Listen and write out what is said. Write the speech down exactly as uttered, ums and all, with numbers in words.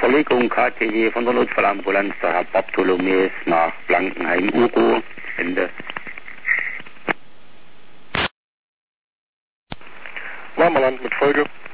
Verlegung K T W von der Notfallambulanz, der Herr Bartholomäus nach Blankenheim-Uro. Ende. Warmerland mit Folge.